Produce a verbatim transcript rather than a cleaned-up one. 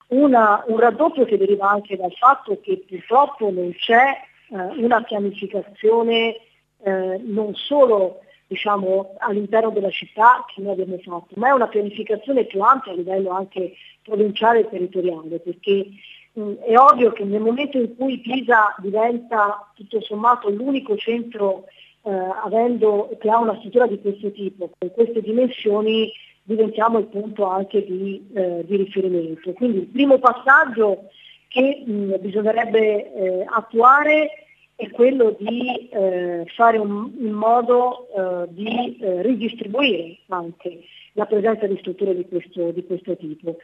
una, un raddoppio che deriva anche dal fatto che purtroppo non c'è eh, una pianificazione eh, non solo diciamo, all'interno della città che noi abbiamo fatto, ma è una pianificazione più ampia a livello anche provinciale e territoriale, perché mh, è ovvio che nel momento in cui Pisa diventa tutto sommato l'unico centro eh, avendo, che ha una struttura di questo tipo, con queste dimensioni, diventiamo il punto anche di, eh, di riferimento. Quindi il primo passaggio che mh, bisognerebbe eh, attuare è quello di eh, fare un, in modo eh, di eh, ridistribuire anche la presenza di strutture di questo, di questo tipo.